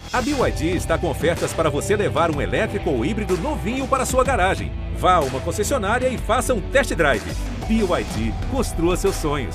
A BYD está com ofertas para você levar um elétrico ou híbrido novinho para sua garagem. Vá a uma concessionária e faça um test drive. BYD, construa seus sonhos.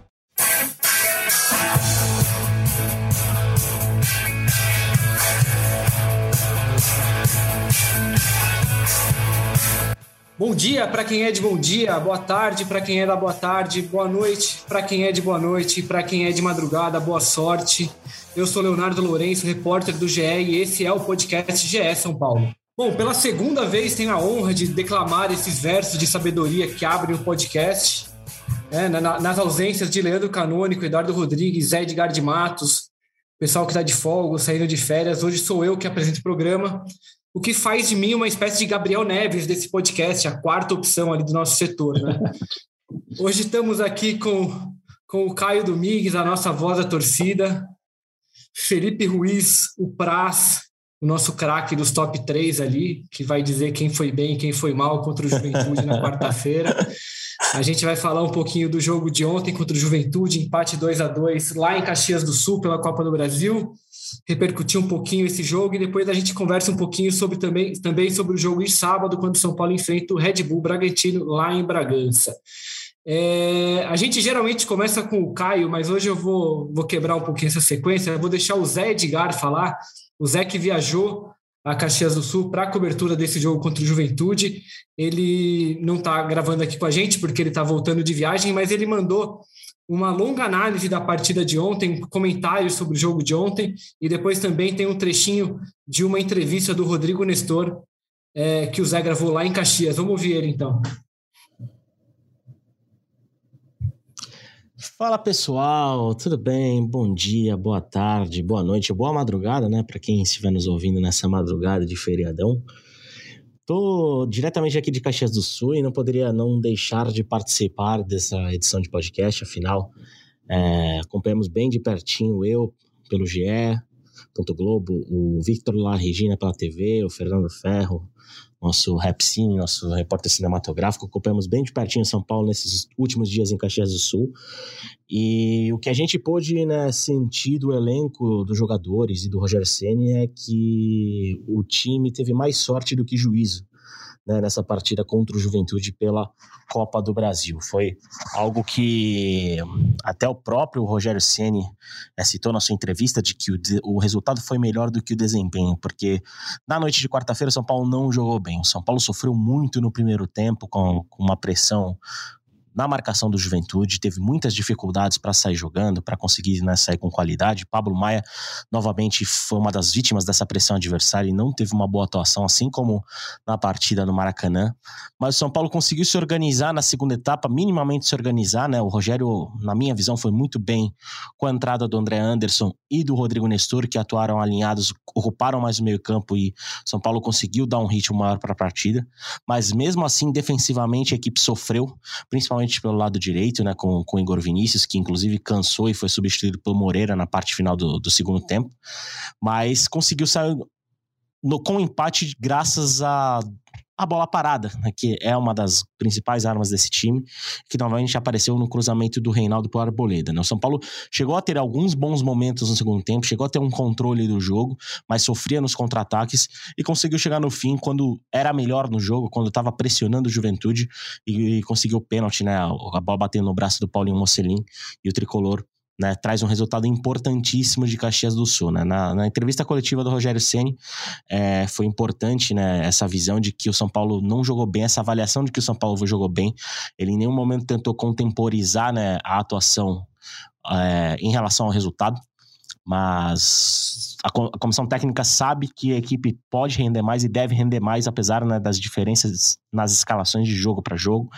Bom dia para quem é de bom dia, boa tarde para quem é da boa tarde, boa noite para quem é de boa noite, para quem é de madrugada, boa sorte. Eu sou Leonardo Lourenço, repórter do GE, e esse é o podcast GE São Paulo. Bom, pela segunda vez tenho a honra de declamar esses versos de sabedoria que abrem o podcast, nas ausências de Leandro Canônico, Eduardo Rodrigues, Zé Edgar de Matos, pessoal que está de folga, saindo de férias. Hoje sou eu que apresento o programa, o que faz de mim uma espécie de Gabriel Neves desse podcast, a quarta opção ali do nosso setor, né? Hoje estamos aqui com o Caio Domingues, a nossa voz da torcida, Felipe Ruiz, o Praz, o nosso craque dos top 3 ali, que vai dizer quem foi bem e quem foi mal contra o Juventude na quarta-feira. A gente vai falar um pouquinho do jogo de ontem contra o Juventude, empate 2-2 lá em Caxias do Sul pela Copa do Brasil, repercutir um pouquinho esse jogo e depois a gente conversa um pouquinho também sobre o jogo de sábado, quando o São Paulo enfrenta o Red Bull Bragantino lá em Bragança. A gente geralmente começa com o Caio, mas hoje eu vou quebrar um pouquinho essa sequência. Eu vou deixar o Zé Edgar falar, o Zé que viajou a Caxias do Sul para a cobertura desse jogo contra o Juventude. Ele não está gravando aqui com a gente porque ele está voltando de viagem, mas ele mandou uma longa análise da partida de ontem, comentários sobre o jogo de ontem, e depois também tem um trechinho de uma entrevista do Rodrigo Nestor, que o Zé gravou lá em Caxias. Vamos ouvir ele então. Fala pessoal, tudo bem? Bom dia, boa tarde, boa noite, boa madrugada, né? Para quem estiver nos ouvindo nessa madrugada de feriadão. Tô diretamente aqui de Caxias do Sul e não poderia não deixar de participar dessa edição de podcast. Afinal, acompanhamos bem de pertinho eu pelo GE. Globo, o Victor La Regina pela TV, o Fernando Ferro, nosso Repsim, nosso repórter cinematográfico. Acompanhamos bem de pertinho São Paulo nesses últimos dias em Caxias do Sul. E o que a gente pôde, né, sentir do elenco dos jogadores e do Rogério Ceni é que o time teve mais sorte do que juízo, né, nessa partida contra o Juventude pela Copa do Brasil. Foi algo que até o próprio Rogério Ceni citou na sua entrevista, de que o resultado foi melhor do que o desempenho, porque na noite de quarta-feira o São Paulo não jogou bem. O São Paulo sofreu muito no primeiro tempo com uma pressão na marcação do Juventude, teve muitas dificuldades para sair jogando, para conseguir, né, sair com qualidade. Pablo Maia, novamente, foi uma das vítimas dessa pressão adversária e não teve uma boa atuação, assim como na partida no Maracanã. Mas o São Paulo conseguiu se organizar na segunda etapa, minimamente se organizar, né? O Rogério, na minha visão, foi muito bem com a entrada do André Anderson e do Rodrigo Nestor, que atuaram alinhados, ocuparam mais o meio campo e o São Paulo conseguiu dar um ritmo maior para a partida. Mas mesmo assim, defensivamente, a equipe sofreu, principalmente pelo lado direito, né, com o Igor Vinícius, que inclusive cansou e foi substituído pelo Moreira na parte final do segundo tempo, mas conseguiu sair com empate graças a bola parada, né, que é uma das principais armas desse time, que novamente apareceu no cruzamento do Reinaldo para o Arboleda, né? O São Paulo chegou a ter alguns bons momentos no segundo tempo, chegou a ter um controle do jogo, mas sofria nos contra-ataques e conseguiu chegar no fim quando era melhor no jogo, quando estava pressionando o Juventude e conseguiu o pênalti, né? A bola batendo no braço do Paulinho Mocelin e o tricolor, né, traz um resultado importantíssimo de Caxias do Sul, né? Na entrevista coletiva do Rogério Ceni, foi importante, né, essa visão de que o São Paulo não jogou bem, essa avaliação de que o São Paulo jogou bem. Ele em nenhum momento tentou contemporizar, né, a atuação em relação ao resultado, mas a comissão técnica sabe que a equipe pode render mais e deve render mais, apesar, né, das diferenças nas escalações de jogo para jogo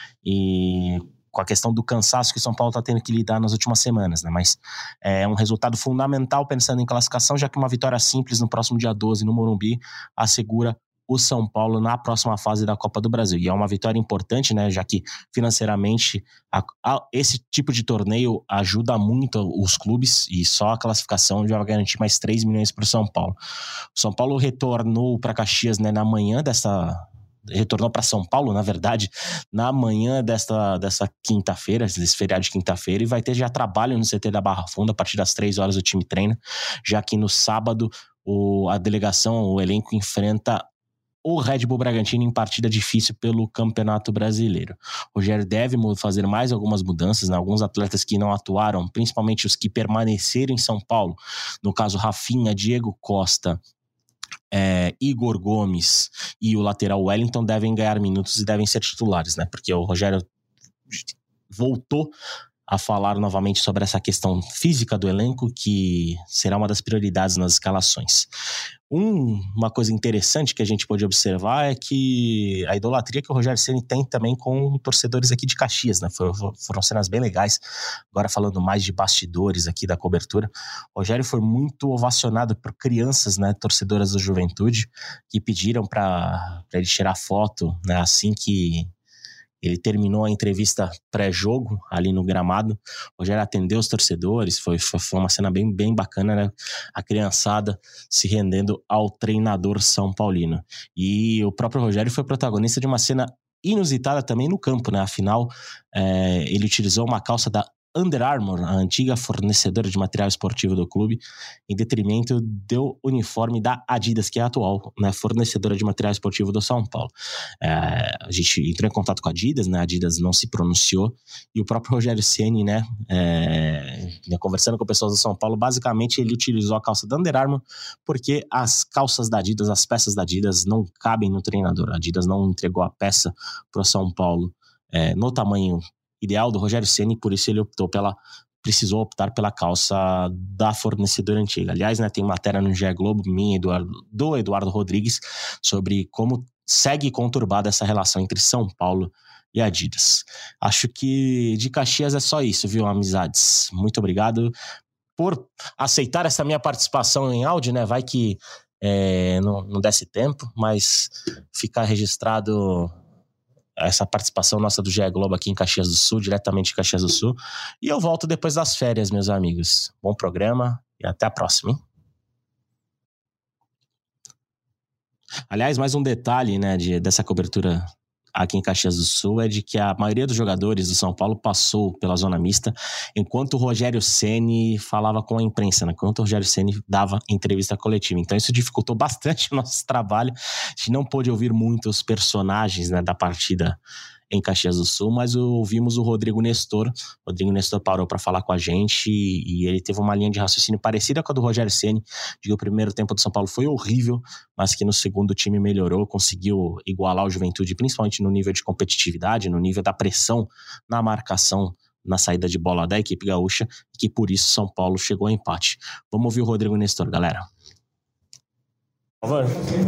e com a questão do cansaço que o São Paulo está tendo que lidar nas últimas semanas, né? Mas é um resultado fundamental pensando em classificação, já que uma vitória simples no próximo dia 12 no Morumbi assegura o São Paulo na próxima fase da Copa do Brasil. E é uma vitória importante, né? Já que financeiramente esse tipo de torneio ajuda muito os clubes e só a classificação já vai garantir mais 3 milhões para o São Paulo. O São Paulo retornou para Caxias, né, na manhã retornou para São Paulo, na verdade, na manhã dessa quinta-feira, desse feriado de quinta-feira, e vai ter já trabalho no CT da Barra Funda. A partir das 3 horas o time treina, já que no sábado a delegação, o elenco enfrenta o Red Bull Bragantino em partida difícil pelo Campeonato Brasileiro. O Rogério deve fazer mais algumas mudanças, né? Alguns atletas que não atuaram, principalmente os que permaneceram em São Paulo, no caso Rafinha, Diego Costa, Igor Gomes e o lateral Wellington devem ganhar minutos e devem ser titulares, né? Porque o Rogério voltou a falar novamente sobre essa questão física do elenco, que será uma das prioridades nas escalações. Uma coisa interessante que a gente pode observar é que a idolatria que o Rogério Ceni tem também com torcedores aqui de Caxias, né? Foram cenas bem legais. Agora falando mais de bastidores aqui da cobertura, o Rogério foi muito ovacionado por crianças, né, torcedoras do Juventude, que pediram para ele tirar foto, né, assim que ele terminou a entrevista pré-jogo ali no gramado. O Rogério atendeu os torcedores, foi uma cena bem, bem bacana, né? A criançada se rendendo ao treinador São Paulino. E o próprio Rogério foi protagonista de uma cena inusitada também no campo, né? Afinal, ele utilizou uma calça da Under Armour, a antiga fornecedora de material esportivo do clube, em detrimento do uniforme da Adidas, que é a atual, né, fornecedora de material esportivo do São Paulo. A gente entrou em contato com a Adidas, né, a Adidas não se pronunciou, e o próprio Rogério Ceni, né, conversando com pessoas do São Paulo, basicamente ele utilizou a calça da Under Armour porque as calças da Adidas, as peças da Adidas não cabem no treinador. A Adidas não entregou a peça para o São Paulo no tamanho ideal do Rogério Ceni, por isso ele precisou optar pela calça da fornecedora antiga. Aliás, né, tem matéria no GE Globo, do Eduardo Rodrigues, sobre como segue conturbada essa relação entre São Paulo e Adidas. Acho que de Caxias é só isso, viu, amizades? Muito obrigado por aceitar essa minha participação em áudio, né? Vai que não desse tempo, mas ficar registrado essa participação nossa do GE Globo aqui em Caxias do Sul, diretamente de Caxias do Sul. E eu volto depois das férias, meus amigos. Bom programa e até a próxima, hein? Aliás, mais um detalhe, né, dessa cobertura aqui em Caxias do Sul é de que a maioria dos jogadores do São Paulo passou pela zona mista, enquanto o Rogério Ceni falava com a imprensa, né? Enquanto o Rogério Ceni dava entrevista coletiva. Então isso dificultou bastante o nosso trabalho. A gente não pôde ouvir muitos personagens, né, da partida em Caxias do Sul, mas ouvimos o Rodrigo Nestor. O Rodrigo Nestor parou para falar com a gente e ele teve uma linha de raciocínio parecida com a do Rogério Ceni, de que o primeiro tempo do São Paulo foi horrível, mas que no segundo o time melhorou, conseguiu igualar o Juventude, principalmente no nível de competitividade, no nível da pressão na marcação, na saída de bola da equipe gaúcha, e que por isso São Paulo chegou ao empate. Vamos ouvir o Rodrigo Nestor, galera. Por favor.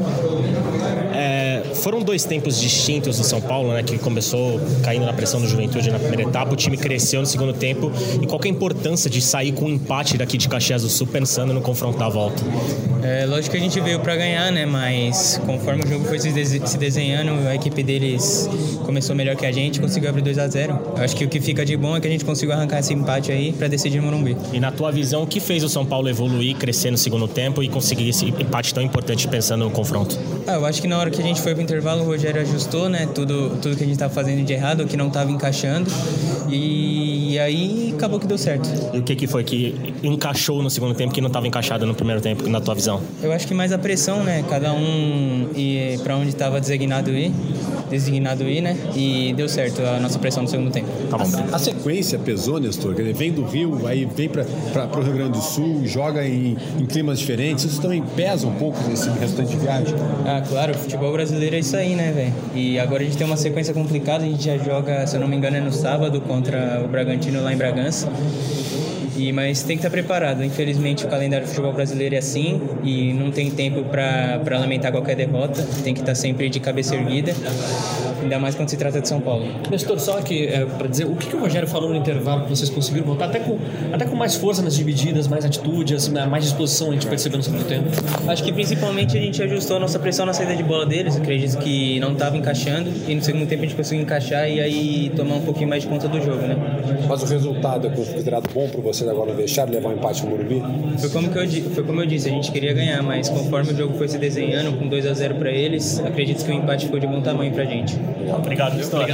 Foram dois tempos distintos do São Paulo, né, que começou caindo na pressão do Juventude na primeira etapa, o time cresceu no segundo tempo, e qual que é a importância de sair com um empate daqui de Caxias do Sul pensando no confrontar a volta? Lógico que a gente veio para ganhar, né, mas conforme o jogo foi se desenhando, a equipe deles começou melhor que a gente, conseguiu abrir 2-0. Acho que o que fica de bom é que a gente conseguiu arrancar esse empate aí para decidir no Morumbi. E na tua visão, o que fez o São Paulo evoluir, crescer no segundo tempo e conseguir esse empate tão importante pensando no confronto? Eu acho que na hora que a gente foi pro intervalo, o Rogério ajustou, né, tudo que a gente estava fazendo de errado, o que não estava encaixando, e aí acabou que deu certo. E o que foi que encaixou no segundo tempo que não estava encaixado no primeiro tempo, na tua visão? Eu acho que mais a pressão, né, cada um ir para onde estava designado ir, né, e deu certo a nossa pressão no segundo tempo. Tá bom. A sequência pesou, Nestor? Ele vem do Rio, aí vem para o Rio Grande do Sul, joga em climas diferentes, isso também pesa um pouco nesse restante de viagem? Claro, o futebol brasileiro é isso aí, né, velho? E agora a gente tem uma sequência complicada, a gente já joga, se eu não me engano, no sábado contra o Bragantino lá em Bragança. Mas tem que estar preparado. Infelizmente o calendário do futebol brasileiro é assim e não tem tempo para lamentar qualquer derrota. Tem que estar sempre de cabeça erguida, ainda mais quando se trata de São Paulo. Nestor, só que para dizer, o que o Rogério falou no intervalo que vocês conseguiram voltar até com mais força nas divididas, mais atitude, assim, mais disposição, a gente percebeu no segundo tempo? Acho que principalmente a gente ajustou a nossa pressão na saída de bola deles. Acredito que não estava encaixando e no segundo tempo a gente conseguiu encaixar e aí tomar um pouquinho mais de conta do jogo, né? Mas o resultado é considerado bom para você agora no vestiário, levar um empate no Morumbi? Foi como eu disse, a gente queria ganhar, mas conforme o jogo foi se desenhando, com 2-0 para eles, acredito que o empate ficou de bom tamanho pra gente. Obrigado, Nestor.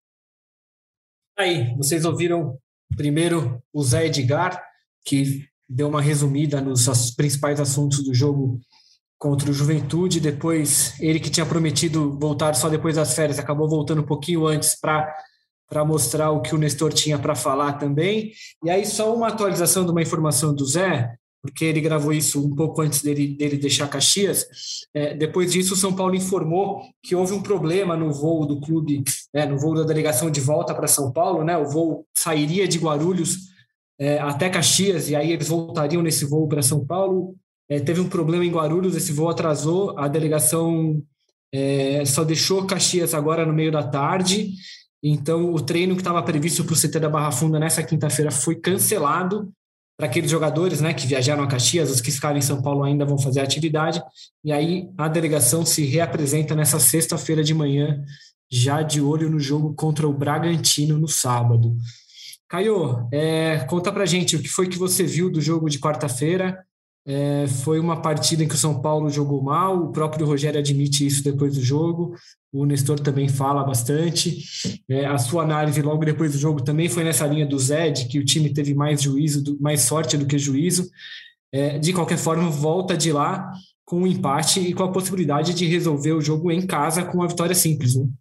Aí, vocês ouviram primeiro o Zé Edgar, que deu uma resumida nos principais assuntos do jogo contra o Juventude. Depois, ele que tinha prometido voltar só depois das férias, acabou voltando um pouquinho antes para mostrar o que o Nestor tinha para falar também. E aí, só uma atualização de uma informação do Zé, porque ele gravou isso um pouco antes dele deixar Caxias. Depois disso, o São Paulo informou que houve um problema no voo do clube, no voo da delegação de volta para São Paulo, né? O voo sairia de Guarulhos até Caxias, e aí eles voltariam nesse voo para São Paulo. Teve um problema em Guarulhos, esse voo atrasou, a delegação só deixou Caxias agora no meio da tarde, então o treino que estava previsto para o CT da Barra Funda nessa quinta-feira foi cancelado para aqueles jogadores, né, que viajaram a Caxias. Os que ficaram em São Paulo ainda vão fazer a atividade, e aí a delegação se reapresenta nessa sexta-feira de manhã, já de olho no jogo contra o Bragantino no sábado. Caio, conta pra gente o que foi que você viu do jogo de quarta-feira. Foi uma partida em que o São Paulo jogou mal, o próprio Rogério admite isso depois do jogo, o Nestor também fala bastante. A sua análise logo depois do jogo também foi nessa linha do Zé, de que o time teve mais sorte do que juízo. De qualquer forma, volta de lá com um empate e com a possibilidade de resolver o jogo em casa com uma vitória simples, né?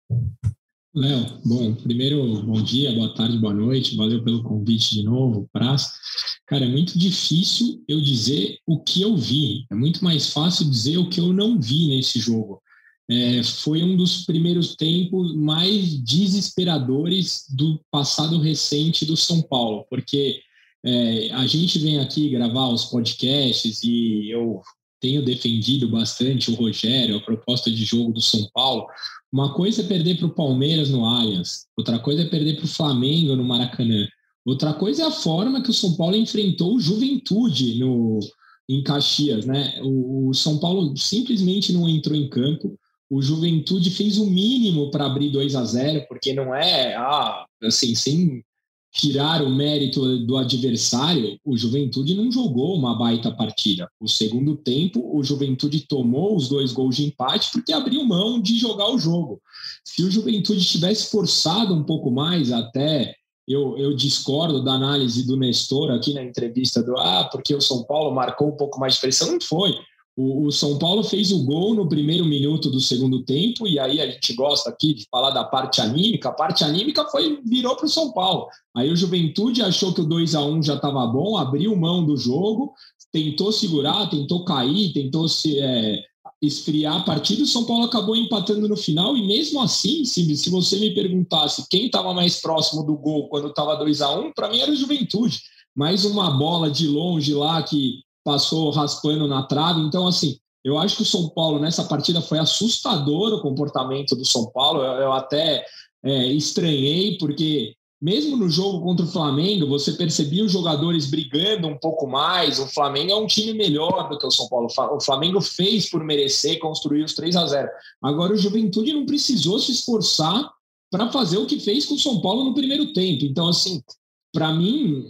Léo, bom, primeiro, bom dia, boa tarde, boa noite, valeu pelo convite de novo, Praz. Cara, é muito difícil eu dizer o que eu vi, é muito mais fácil dizer o que eu não vi nesse jogo. Foi um dos primeiros tempos mais desesperadores do passado recente do São Paulo, porque a gente vem aqui gravar os podcasts e eu tenho defendido bastante o Rogério, a proposta de jogo do São Paulo. Uma coisa é perder para o Palmeiras no Allianz, outra coisa é perder para o Flamengo no Maracanã, outra coisa é a forma que o São Paulo enfrentou o Juventude em Caxias, né? O São Paulo simplesmente não entrou em campo, o Juventude fez o mínimo para abrir 2-0, porque não assim, sem tirar o mérito do adversário, o Juventude não jogou uma baita partida. O segundo tempo, o Juventude tomou os 2 gols de empate porque abriu mão de jogar o jogo. Se o Juventude tivesse forçado um pouco mais, até eu discordo da análise do Nestor aqui na entrevista porque o São Paulo marcou um pouco mais de pressão. Não foi. O São Paulo fez o gol no primeiro minuto do segundo tempo, e aí a gente gosta aqui de falar da parte anímica. A parte anímica virou para o São Paulo. Aí o Juventude achou que o 2-1 já estava bom, abriu mão do jogo, tentou segurar, tentou cair, tentou esfriar a partida. O São Paulo acabou empatando no final, e mesmo assim, se você me perguntasse quem estava mais próximo do gol quando estava 2-1, para mim era o Juventude. Mais uma bola de longe lá que passou raspando na trave. Então, assim, eu acho que o São Paulo nessa partida foi assustador, o comportamento do São Paulo. Eu até estranhei, porque mesmo no jogo contra o Flamengo, você percebia os jogadores brigando um pouco mais. O Flamengo é um time melhor do que o São Paulo. O Flamengo fez por merecer, construir os 3-0. Agora, o Juventude não precisou se esforçar para fazer o que fez com o São Paulo no primeiro tempo. Então, assim, para mim,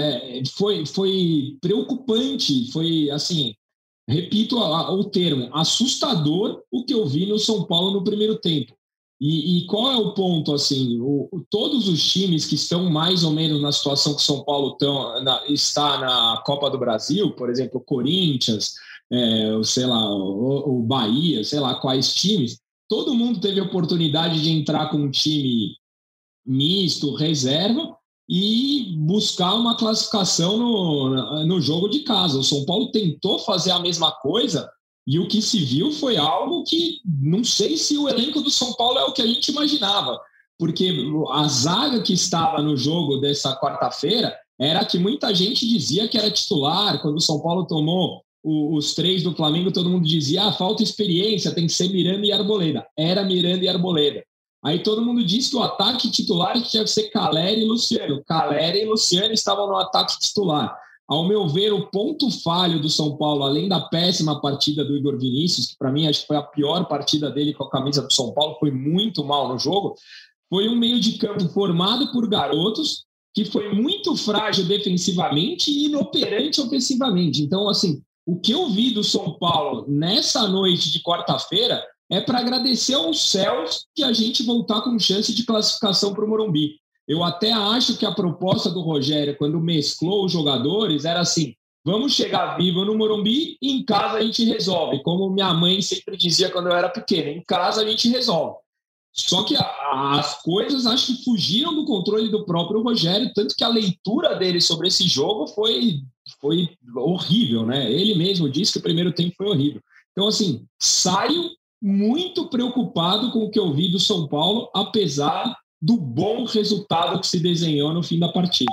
foi preocupante, foi assim, repito o termo, assustador o que eu vi no São Paulo no primeiro tempo. E qual é o ponto, assim, todos os times que estão mais ou menos na situação que o São Paulo está na Copa do Brasil, por exemplo, o Corinthians, sei lá, o Bahia, sei lá quais times, todo mundo teve a oportunidade de entrar com um time misto, reserva, e buscar uma classificação no jogo de casa. O São Paulo tentou fazer a mesma coisa, e o que se viu foi algo que não sei se o elenco do São Paulo é o que a gente imaginava, porque a zaga que estava no jogo dessa quarta-feira era que muita gente dizia que era titular. Quando o São Paulo tomou os 3 do Flamengo, todo mundo dizia, falta experiência, tem que ser Miranda e Arboleda. Era Miranda e Arboleda. Aí todo mundo disse que o ataque titular tinha que ser Calleri e Luciano. Calleri e Luciano estavam no ataque titular. Ao meu ver, o ponto falho do São Paulo, além da péssima partida do Igor Vinícius, que para mim acho que foi a pior partida dele com a camisa do São Paulo, foi muito mal no jogo, foi um meio de campo formado por garotos, que foi muito frágil defensivamente e inoperante ofensivamente. Então, assim, o que eu vi do São Paulo nessa noite de quarta-feira é para agradecer aos céus que a gente voltar com chance de classificação para o Morumbi. Eu até acho que a proposta do Rogério, quando mesclou os jogadores, era assim: vamos chegar vivo no Morumbi e em casa a gente resolve. Como minha mãe sempre dizia quando eu era pequeno, em casa a gente resolve. Só que as coisas acho que fugiram do controle do próprio Rogério, tanto que a leitura dele sobre esse jogo foi horrível, né? Ele mesmo disse que o primeiro tempo foi horrível. Então, assim, saio muito preocupado com o que eu vi do São Paulo, apesar do bom resultado que se desenhou no fim da partida.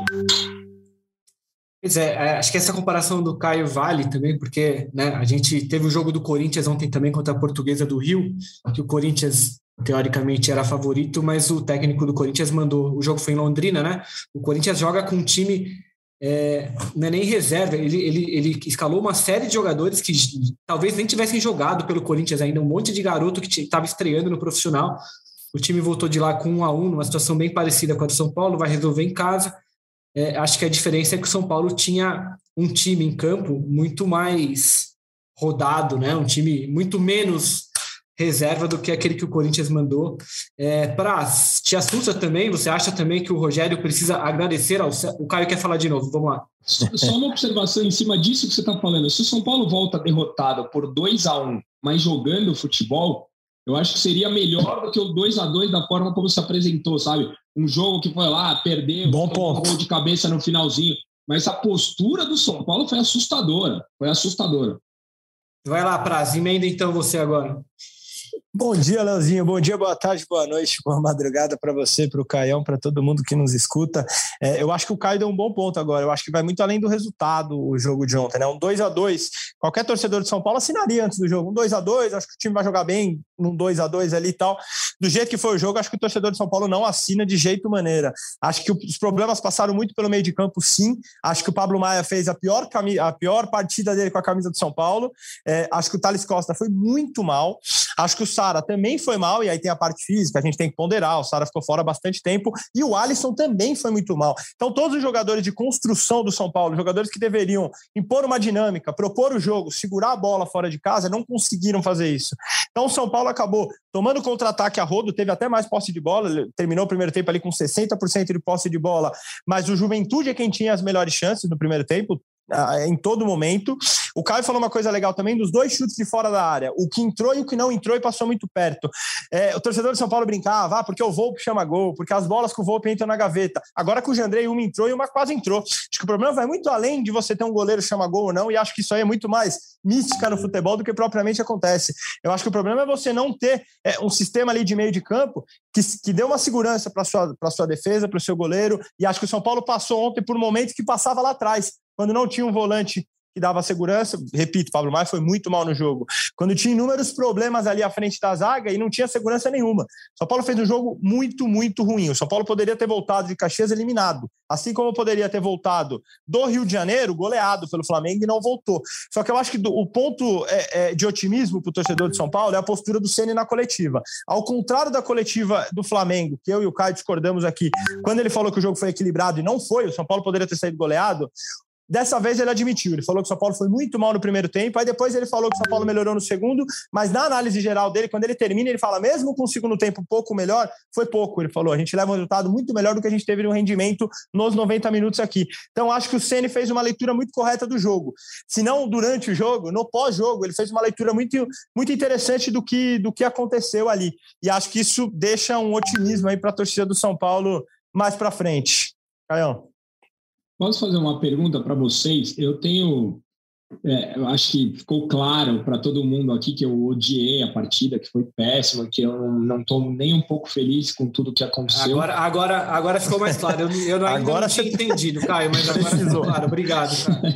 Pois é, acho que essa comparação do Caio vale também, porque, né, a gente teve o jogo do Corinthians ontem também contra a Portuguesa do Rio, que o Corinthians, teoricamente, era favorito, mas o técnico do Corinthians mandou, o jogo foi em Londrina, né? O Corinthians joga com um time, não é nem reserva, ele escalou uma série de jogadores que talvez nem tivessem jogado pelo Corinthians ainda, um monte de garoto que estava estreando no profissional. O time voltou de lá com 1-1, numa situação bem parecida com a do São Paulo, vai resolver em casa. Acho que a diferença é que o São Paulo tinha um time em campo muito mais rodado, né? Um time muito menos reserva do que aquele que o Corinthians mandou. Praz, te assusta também? Você acha também que o Rogério precisa agradecer ao... O Caio quer falar de novo, vamos lá. Só uma observação em cima disso que você está falando. Se o São Paulo volta derrotado por 2-1, mas jogando futebol, eu acho que seria melhor do que o 2-2 da forma como se apresentou, sabe? Um jogo que foi lá, perdeu, bom ponto. Um gol de cabeça no finalzinho. Mas a postura do São Paulo foi assustadora. Vai lá, Praz, emenda então você agora. Bom dia, Leozinho. Bom dia, boa tarde, boa noite, boa madrugada para você, para o Caião, para todo mundo que nos escuta. Eu acho que o Caio deu um bom ponto agora. Eu acho que vai muito além do resultado o jogo de ontem, né? Um 2-2. Qualquer torcedor de São Paulo assinaria antes do jogo. Um 2-2, acho que o time vai jogar bem num 2-2 ali e tal. Do jeito que foi o jogo, acho que o torcedor de São Paulo não assina de jeito maneira. Acho que os problemas passaram muito pelo meio de campo, sim. Acho que o Pablo Maia fez a pior partida dele com a camisa do São Paulo. Acho que o Thales Costa foi muito mal. Acho que o Sara também foi mal, e aí tem a parte física, a gente tem que ponderar, o Sara ficou fora há bastante tempo, e o Alisson também foi muito mal. Então todos os jogadores de construção do São Paulo, jogadores que deveriam impor uma dinâmica, propor o jogo, segurar a bola fora de casa, não conseguiram fazer isso. Então o São Paulo acabou tomando contra-ataque a rodo, teve até mais posse de bola, terminou o primeiro tempo ali com 60% de posse de bola, mas o Juventude é quem tinha as melhores chances no primeiro tempo, em todo momento. O Caio falou uma coisa legal também dos 2 chutes de fora da área, o que entrou e o que não entrou e passou muito perto. O torcedor de São Paulo brincava, porque o Volpi chama gol, porque as bolas com o Volpi entram na gaveta. Agora com o Jandrei, uma entrou e uma quase entrou. Acho que o problema vai muito além de você ter um goleiro que chama gol ou não, e acho que isso aí é muito mais mística no futebol do que propriamente acontece. Eu acho que o problema é você não ter um sistema ali de meio de campo que dê uma segurança para sua defesa, para o seu goleiro, e acho que o São Paulo passou ontem por momentos que passava lá atrás, quando não tinha um volante que dava segurança. Repito, Pablo Maia foi muito mal no jogo. Quando tinha inúmeros problemas ali à frente da zaga e não tinha segurança nenhuma. São Paulo fez um jogo muito, muito ruim. O São Paulo poderia ter voltado de Caxias eliminado, assim como poderia ter voltado do Rio de Janeiro goleado pelo Flamengo e não voltou. Só que eu acho que o ponto de otimismo para o torcedor de São Paulo é a postura do Ceni na coletiva. Ao contrário da coletiva do Flamengo, que eu e o Caio discordamos aqui, quando ele falou que o jogo foi equilibrado e não foi, o São Paulo poderia ter saído goleado. Dessa vez ele admitiu, ele falou que o São Paulo foi muito mal no primeiro tempo, aí depois ele falou que o São Paulo melhorou no segundo, mas na análise geral dele, quando ele termina, ele fala, mesmo com o segundo tempo um pouco melhor, foi pouco, ele falou, a gente leva um resultado muito melhor do que a gente teve no rendimento nos 90 minutos aqui. Então acho que o Ceni fez uma leitura muito correta do jogo, se não durante o jogo, no pós-jogo, ele fez uma leitura muito, muito interessante do que aconteceu ali, e acho que isso deixa um otimismo aí para a torcida do São Paulo mais para frente. Caião. Posso fazer uma pergunta para vocês? Eu acho que ficou claro para todo mundo aqui que eu odiei a partida, que foi péssima, que eu não estou nem um pouco feliz com tudo que aconteceu. Agora ficou mais claro. Eu ainda não tinha entendido, Caio, mas agora ficou claro. Obrigado,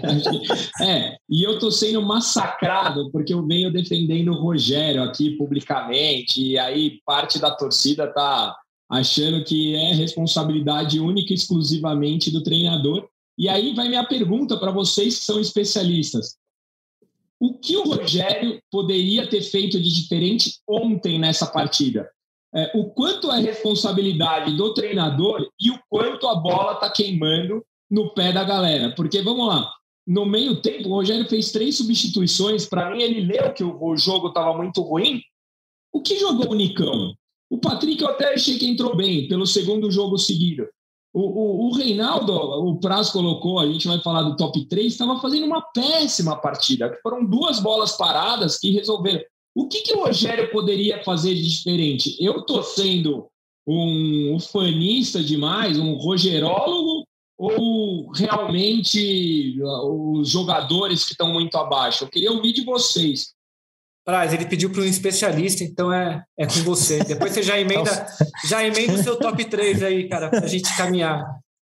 cara. E eu estou sendo massacrado porque eu venho defendendo o Rogério aqui publicamente, e aí parte da torcida está achando que é responsabilidade única e exclusivamente do treinador. E aí vai minha pergunta para vocês que são especialistas. O que o Rogério poderia ter feito de diferente ontem nessa partida? O quanto é responsabilidade do treinador e o quanto a bola está queimando no pé da galera? Porque, vamos lá, no meio tempo o Rogério fez 3 substituições. Para mim, ele leu que o jogo estava muito ruim. O que jogou o Nicão? O Patrick eu até achei que entrou bem pelo segundo jogo seguido. O Reinaldo, o Praz colocou, a gente vai falar do top 3, estava fazendo uma péssima partida. Foram 2 bolas paradas que resolveram. O que o Rogério poderia fazer de diferente? Eu estou sendo um fanista demais, um rogerólogo, ou realmente os jogadores que estão muito abaixo? Eu queria ouvir de vocês. Praz, ele pediu para um especialista, então é com você. Depois você já emenda o seu top 3 aí, cara, para a gente caminhar.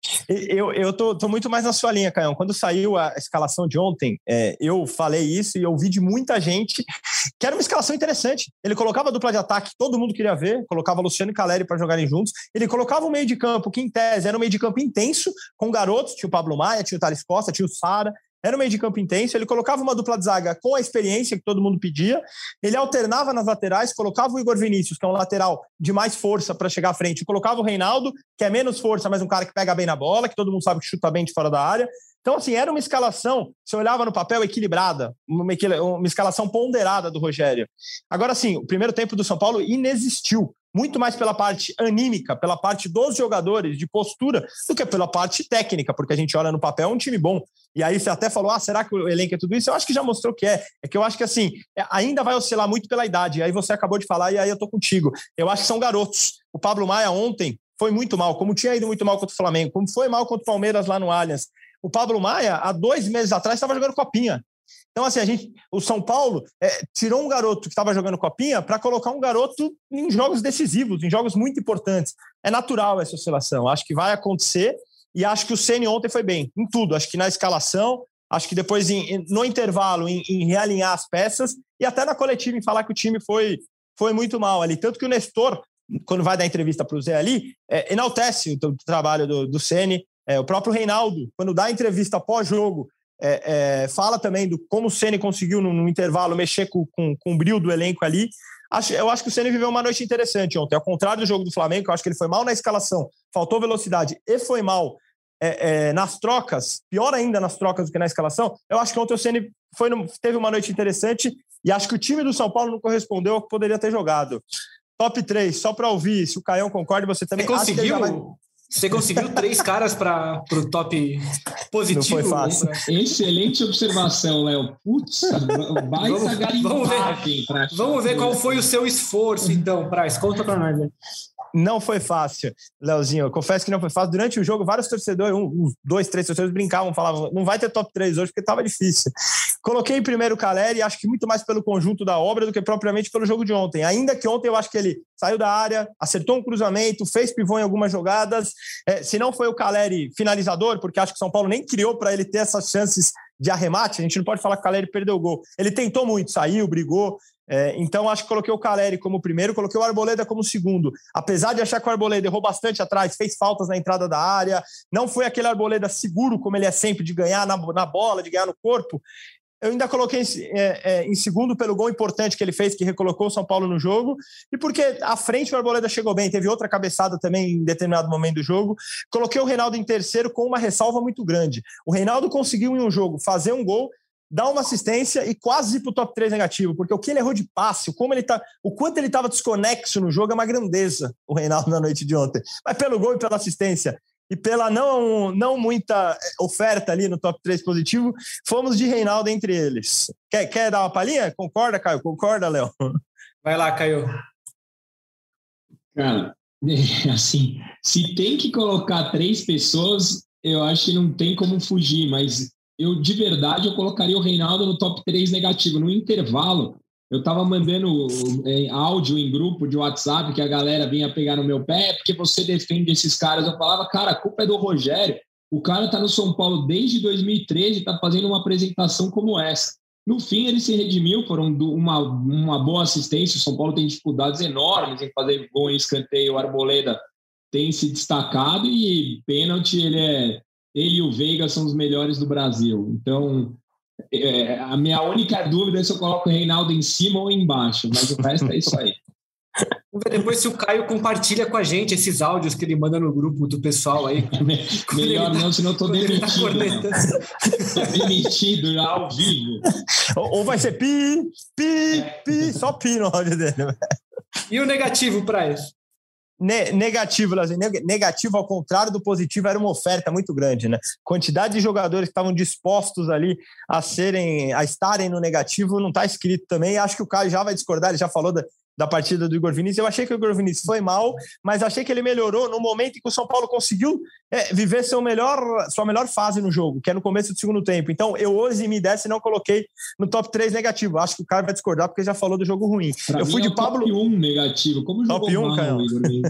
Eu tô muito mais na sua linha, Caião. Quando saiu a escalação de ontem, eu falei isso e eu vi de muita gente que era uma escalação interessante. Ele colocava a dupla de ataque, todo mundo queria ver, colocava Luciano e Caleri para jogarem juntos. Ele colocava o meio de campo, que em tese era um meio de campo intenso, com garotos, tinha o Pablo Maia, tinha o Thales Costa, tinha o Sara. Era um meio de campo intenso, ele colocava uma dupla de zaga com a experiência que todo mundo pedia, ele alternava nas laterais, colocava o Igor Vinícius, que é um lateral de mais força para chegar à frente, colocava o Reinaldo, que é menos força, mas um cara que pega bem na bola, que todo mundo sabe que chuta bem de fora da área. Então, assim, era uma escalação, se olhava no papel, equilibrada, uma escalação ponderada do Rogério. Agora, sim, o primeiro tempo do São Paulo inexistiu, muito mais pela parte anímica, pela parte dos jogadores, de postura, do que pela parte técnica, porque a gente olha no papel, é um time bom. E aí você até falou, será que o elenco é tudo isso? Eu acho que já mostrou que é. É que eu acho que, assim, ainda vai oscilar muito pela idade. Aí você acabou de falar e aí eu tô contigo. Eu acho que são garotos. O Pablo Maia ontem foi muito mal, como tinha ido muito mal contra o Flamengo, como foi mal contra o Palmeiras lá no Allianz. O Pablo Maia, há 2 meses atrás, estava jogando copinha. Então, assim, o São Paulo tirou um garoto que estava jogando copinha para colocar um garoto em jogos decisivos, em jogos muito importantes. É natural essa oscilação. Acho que vai acontecer e acho que o Ceni ontem foi bem, em tudo. Acho que na escalação, acho que depois no intervalo, em realinhar as peças e até na coletiva em falar que o time foi muito mal ali. Tanto que o Nestor, quando vai dar entrevista para o Zé ali, enaltece o trabalho do Ceni. O próprio Reinaldo, quando dá entrevista pós-jogo, fala também do como o Ceni conseguiu no intervalo mexer com o brilho do elenco ali. Eu acho que o Ceni viveu uma noite interessante ontem, ao contrário do jogo do Flamengo, eu acho que ele foi mal na escalação, faltou velocidade e foi mal nas trocas, pior ainda nas trocas do que na escalação. Eu acho que ontem o Ceni teve uma noite interessante e acho que o time do São Paulo não correspondeu ao que poderia ter jogado. Top 3, só para ouvir se o Caião concorda, você também conseguiu? Você conseguiu 3 caras para o top positivo? Não foi fácil. Excelente observação, Léo. Putz, baita garimpagem. Vamos ver qual foi o seu esforço, então, Praz. Conta para nós. Não foi fácil, Leozinho. Eu confesso que não foi fácil. Durante o jogo, vários torcedores, 2, 3 torcedores brincavam, falavam, não vai ter top 3 hoje, porque estava difícil. Coloquei em primeiro o Caleri, acho que muito mais pelo conjunto da obra do que propriamente pelo jogo de ontem. Ainda que ontem eu acho que ele saiu da área, acertou um cruzamento, fez pivô em algumas jogadas. Se não foi o Caleri finalizador, porque acho que o São Paulo nem criou para ele ter essas chances de arremate, a gente não pode falar que o Caleri perdeu o gol. Ele tentou muito, saiu, brigou. Então acho que coloquei o Caleri como primeiro, coloquei o Arboleda como segundo, apesar de achar que o Arboleda errou bastante atrás, fez faltas na entrada da área, não foi aquele Arboleda seguro como ele é sempre, de ganhar na bola, de ganhar no corpo. Eu ainda coloquei em segundo pelo gol importante que ele fez, que recolocou o São Paulo no jogo, e porque à frente o Arboleda chegou bem, teve outra cabeçada também em determinado momento do jogo. Coloquei o Reinaldo em terceiro com uma ressalva muito grande. O Reinaldo conseguiu em um jogo fazer um gol, dar uma assistência e quase ir para o top 3 negativo, porque o que ele errou de passe, o quanto ele estava desconexo no jogo é uma grandeza, o Reinaldo na noite de ontem. Mas pelo gol e pela assistência e pela não muita oferta ali no top 3 positivo, fomos de Reinaldo entre eles. Quer dar uma palhinha? Concorda, Caio? Concorda, Léo? Vai lá, Caio. Cara, assim, se tem que colocar 3 pessoas, eu acho que não tem como fugir, mas de verdade, eu colocaria o Reinaldo no top 3 negativo. No intervalo, eu estava mandando áudio em grupo de WhatsApp que a galera vinha pegar no meu pé, porque você defende esses caras. Eu falava, cara, a culpa é do Rogério. O cara está no São Paulo desde 2013 e está fazendo uma apresentação como essa. No fim, ele se redimiu, foram uma boa assistência. O São Paulo tem dificuldades enormes em fazer gol em escanteio. O Arboleda tem se destacado e pênalti, ele e o Veiga são os melhores do Brasil. Então, a minha única dúvida é se eu coloco o Reinaldo em cima ou embaixo, mas o resto é isso aí. Vamos ver depois se o Caio compartilha com a gente esses áudios que ele manda no grupo do pessoal aí. Melhor não, senão eu tô demitido. Tô demitido já ao vivo. Ou vai ser pi, só pi no áudio dele. E o negativo, Praz? Negativo, Leozinho. Negativo, ao contrário do positivo, era uma oferta muito grande, né? Quantidade de jogadores que estavam dispostos ali a estarem no negativo não está escrito também. Acho que o Caio já vai discordar, ele já falou da partida do Igor Vinícius. Eu achei que o Igor Vinícius foi mal, mas achei que ele melhorou no momento em que o São Paulo conseguiu viver sua melhor fase no jogo, que é no começo do segundo tempo. Então, eu hoje me desse não coloquei no top 3 negativo. Acho que o Caio vai discordar porque já falou do jogo ruim. Eu fui de Pablo... top 1 negativo. Como jogou top 1, mal, Caio?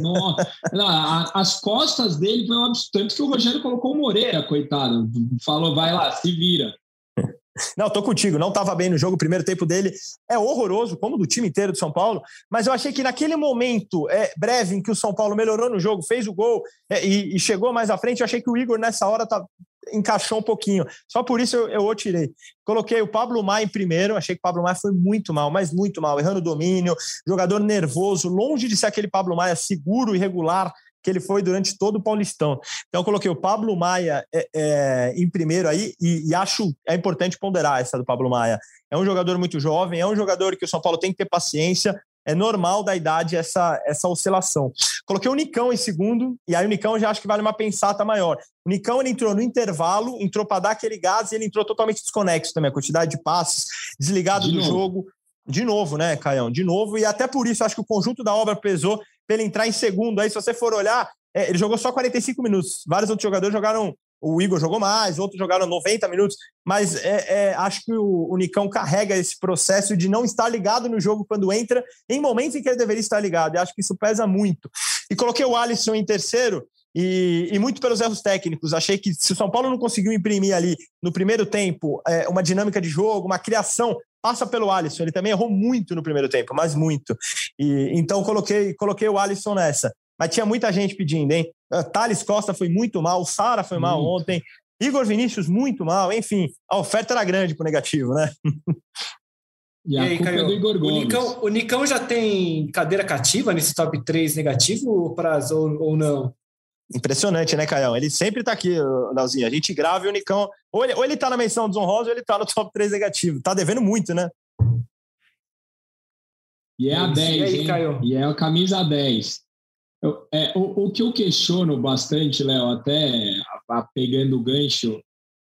As costas dele foi um absurdo. Tanto que o Rogério colocou o Moreira, coitado. Falou, vai lá, se vira. Não, tô contigo, não estava bem no jogo, o primeiro tempo dele é horroroso, como do time inteiro do São Paulo, mas eu achei que naquele momento breve em que o São Paulo melhorou no jogo, fez o gol e chegou mais à frente, eu achei que o Igor nessa hora encaixou um pouquinho, só por isso eu o tirei. Coloquei o Pablo Maia em primeiro, achei que o Pablo Maia foi muito mal, mas muito mal, errando o domínio, jogador nervoso, longe de ser aquele Pablo Maia seguro e regular que ele foi durante todo o Paulistão. Então eu coloquei o Pablo Maia em primeiro aí e acho importante ponderar essa do Pablo Maia. É um jogador muito jovem, é um jogador que o São Paulo tem que ter paciência, é normal da idade essa oscilação. Coloquei o Nicão em segundo, e aí o Nicão já acho que vale uma pensata maior. O Nicão ele entrou no intervalo, entrou para dar aquele gás e ele entrou totalmente desconexo também, a quantidade de passes, desligado do jogo. De novo, né, Caião? De novo, e até por isso acho que o conjunto da obra pesou para ele entrar em segundo. Aí, se você for olhar, ele jogou só 45 minutos. Vários outros jogadores jogaram, o Igor jogou mais, outros jogaram 90 minutos, mas acho que o Nicão carrega esse processo de não estar ligado no jogo quando entra, em momentos em que ele deveria estar ligado, e acho que isso pesa muito. E coloquei o Alisson em terceiro, e muito pelos erros técnicos. Achei que se o São Paulo não conseguiu imprimir ali, no primeiro tempo, uma dinâmica de jogo, uma criação, passa pelo Alisson, ele também errou muito no primeiro tempo, mas muito. Então coloquei o Alisson nessa. Mas tinha muita gente pedindo, hein? Thales Costa foi muito mal, o Sara foi mal ontem, Igor Vinícius muito mal, enfim, a oferta era grande pro negativo, né? E aí, culpa Caio, do Igor Gomes. O Nicão já tem cadeira cativa nesse top 3 negativo, ou não? Impressionante, né, Caião? Ele sempre tá aqui, Leozinho. A gente grava e o Nicão... Ou ele tá na menção desonrosa ou ele tá no top 3 negativo. Tá devendo muito, né? E é a 10, aí, hein? Caio? E é a camisa 10. O que eu questiono bastante, Léo, até pegando o gancho,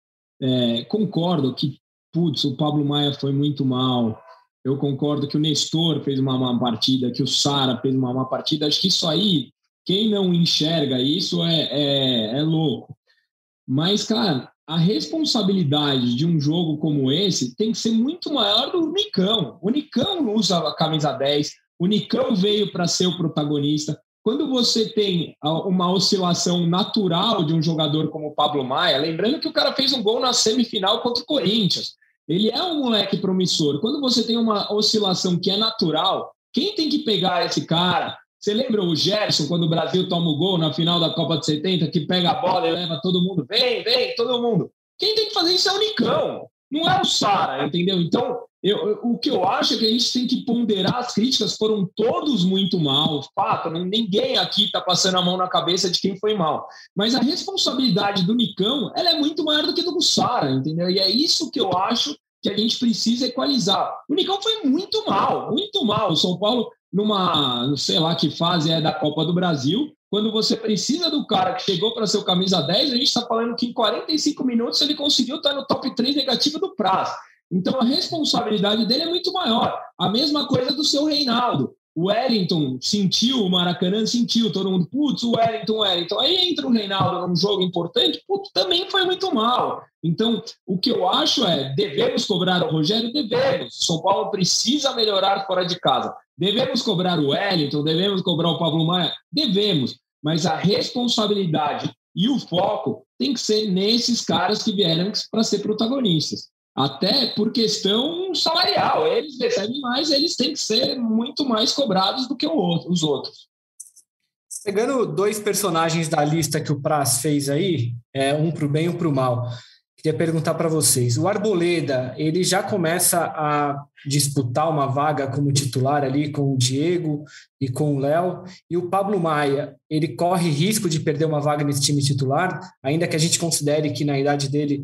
concordo que, o Pablo Maia foi muito mal. Eu concordo que o Nestor fez uma má partida, que o Sara fez uma má partida. Acho que isso aí... Quem não enxerga isso é louco. Mas, cara, a responsabilidade de um jogo como esse tem que ser muito maior do Nicão. O Nicão usa a camisa 10, o Nicão veio para ser o protagonista. Quando você tem uma oscilação natural de um jogador como o Pablo Maia, lembrando que o cara fez um gol na semifinal contra o Corinthians, ele é um moleque promissor. Quando você tem uma oscilação que é natural, quem tem que pegar esse cara? Você lembra o Gerson, quando o Brasil toma o gol na final da Copa de 70, que pega a bola e leva todo mundo? Vem, todo mundo. Quem tem que fazer isso é o Nicão, não é o Sara, entendeu? Então, o que eu acho é que a gente tem que ponderar, as críticas foram todos muito mal, fato, ninguém aqui está passando a mão na cabeça de quem foi mal. Mas a responsabilidade do Nicão, ela é muito maior do que do Sara, entendeu? E é isso que eu acho que a gente precisa equalizar. O Nicão foi muito mal, muito mal. O São Paulo... não sei lá que fase é da Copa do Brasil, quando você precisa do cara que chegou para ser o camisa 10, a gente está falando que em 45 minutos ele conseguiu estar no top 3 negativo do Praz. Então a responsabilidade dele é muito maior. A mesma coisa do seu Reinaldo. O Wellington sentiu, o Maracanã sentiu, todo mundo, o Wellington. Aí entra o Reinaldo num jogo importante, também foi muito mal. Então, o que eu acho devemos cobrar o Rogério? Devemos. São Paulo precisa melhorar fora de casa. Devemos cobrar o Wellington? Devemos cobrar o Pablo Maia? Devemos. Mas a responsabilidade e o foco tem que ser nesses caras que vieram para ser protagonistas. Até por questão salarial. Eles recebem mais, eles têm que ser muito mais cobrados do que os outros. Pegando 2 personagens da lista que o Praz fez aí, um para o bem e um para o mal, queria perguntar para vocês. O Arboleda, ele já começa a disputar uma vaga como titular ali com o Diego e com o Léo, e o Pablo Maia, ele corre risco de perder uma vaga nesse time titular, ainda que a gente considere que na idade dele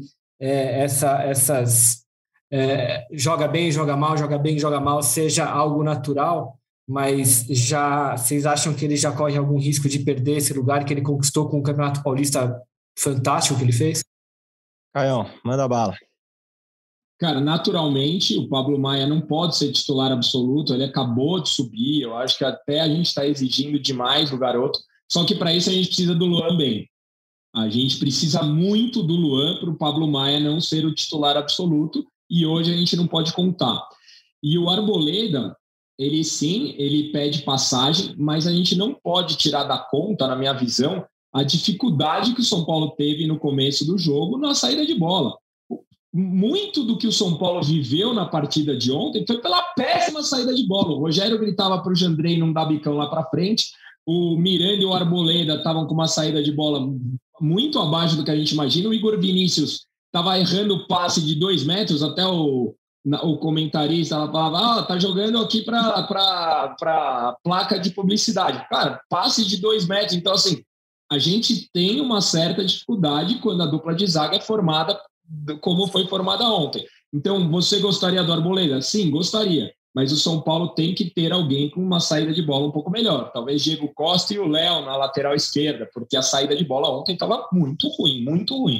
joga bem, joga mal, joga bem, joga mal, seja algo natural. mas vocês acham que ele já corre algum risco de perder esse lugar que ele conquistou com o Campeonato Paulista fantástico que ele fez? Caião, manda bala. Cara, naturalmente o Pablo Maia não pode ser titular absoluto, ele acabou de subir, eu acho que até a gente está exigindo demais do garoto, só que para isso a gente precisa do Luan bem. A gente precisa muito do Luan para o Pablo Maia não ser o titular absoluto, e hoje a gente não pode contar. E o Arboleda, ele sim, ele pede passagem, mas a gente não pode tirar da conta, na minha visão, a dificuldade que o São Paulo teve no começo do jogo na saída de bola. Muito do que o São Paulo viveu na partida de ontem foi pela péssima saída de bola. O Rogério gritava para o Jandrei não dar bicão lá para frente, o Miranda e o Arboleda estavam com uma saída de bola muito abaixo do que a gente imagina, o Igor Vinícius estava errando o passe de 2 metros, até o comentarista falava, tá jogando aqui para placa de publicidade. Cara, passe de 2 metros, então assim, a gente tem uma certa dificuldade quando a dupla de zaga é formada como foi formada ontem. Então, você gostaria do Arboleda? Sim, gostaria. Mas o São Paulo tem que ter alguém com uma saída de bola um pouco melhor. Talvez Diego Costa e o Léo na lateral esquerda, porque a saída de bola ontem estava muito ruim, muito ruim.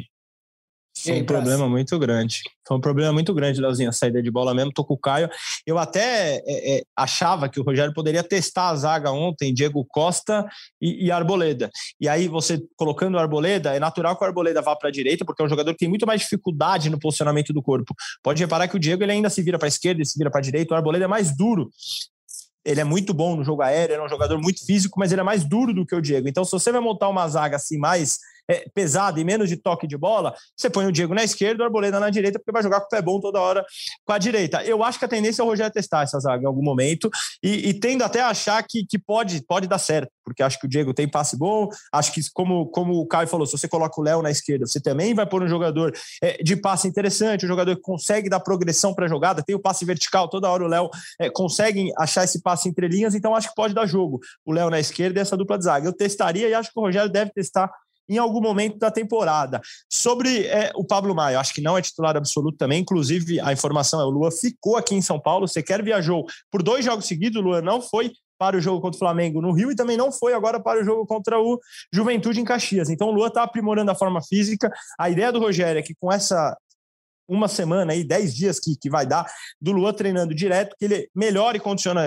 Foi um problema muito grande. Foi um problema muito grande, Leozinho, a saída de bola mesmo. Tô com o Caio. Eu até achava que o Rogério poderia testar a zaga ontem, Diego Costa e Arboleda. E aí, você colocando o Arboleda, é natural que o Arboleda vá para a direita, porque é um jogador que tem muito mais dificuldade no posicionamento do corpo. Pode reparar que o Diego ele ainda se vira para a esquerda e se vira para a direita. O Arboleda é mais duro. Ele é muito bom no jogo aéreo, ele é um jogador muito físico, mas ele é mais duro do que o Diego. Então, se você vai montar uma zaga assim mais pesada e menos de toque de bola, você põe o Diego na esquerda, o Arboleda na direita, porque vai jogar com o pé bom toda hora com a direita. Eu acho que a tendência é o Rogério testar essa zaga em algum momento e tendo até a achar que pode dar certo, porque acho que o Diego tem passe bom, acho que como o Caio falou, se você coloca o Léo na esquerda, você também vai pôr um jogador de passe interessante, um jogador que consegue dar progressão para a jogada, tem o passe vertical, toda hora o Léo consegue achar esse passe entre linhas, então acho que pode dar jogo. O Léo na esquerda e essa dupla de zaga. Eu testaria e acho que o Rogério deve testar em algum momento da temporada. Sobre o Pablo Maia, acho que não é titular absoluto também, inclusive a informação o Luan ficou aqui em São Paulo, o Sequer viajou por 2 jogos seguidos, o Luan não foi para o jogo contra o Flamengo no Rio e também não foi agora para o jogo contra o Juventude em Caxias. Então o Luan está aprimorando a forma física. A ideia do Rogério é que com essa uma semana aí, 10 dias que vai dar do Luan treinando direto, que ele melhore